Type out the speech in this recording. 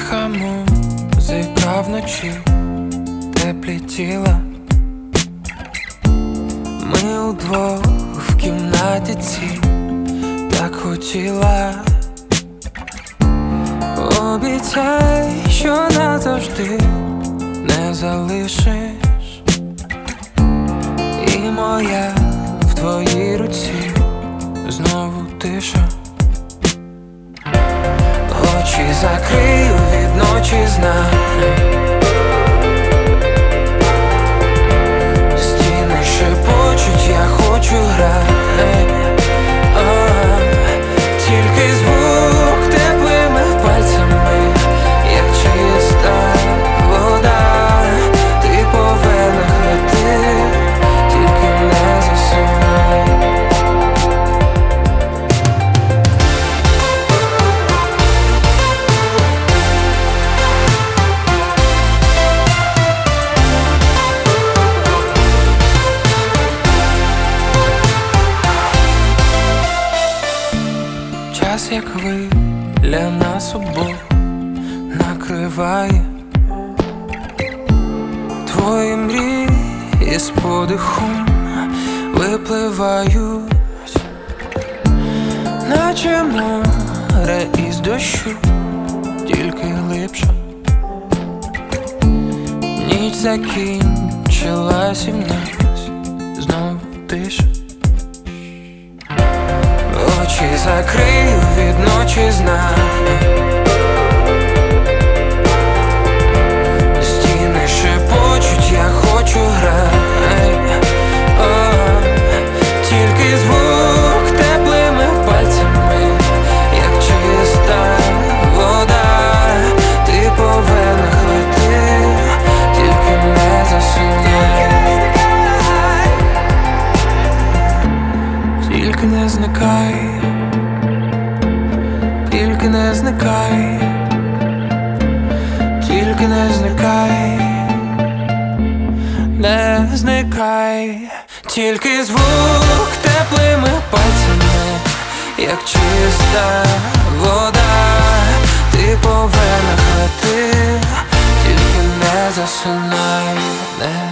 Тиха музика вночі, теплі тіла. Ми удвох в кімнаті цій, так хотіла. Обіцяй, що назавжди не залишиш. І моя в твоїй руці знову тиша. Очі закрию, від ночі знаю. Стіни шепочуть, я хочу грати. Тільки звук теплими пальцями, як чиста вода. Ти по венах лети, тільки не засинай. Час, як хвиля, нас обох накриває. Твої мрії з подихом випливають, наче море із дощу, тільки глибше. Ніч закінчилась і в нас знову тиша. Очі закрию, від ночі знаю. Стіни шепочуть, я хочу грати. Тільки звук теплими пальцями, як чиста вода. Ти по венах лети, тільки не засинай. Тільки не зникай, тільки не зникай, тільки не зникай, не зникай. Тільки звук теплими пальцями, як чиста вода. Ти по венах лети, тільки не засинай, не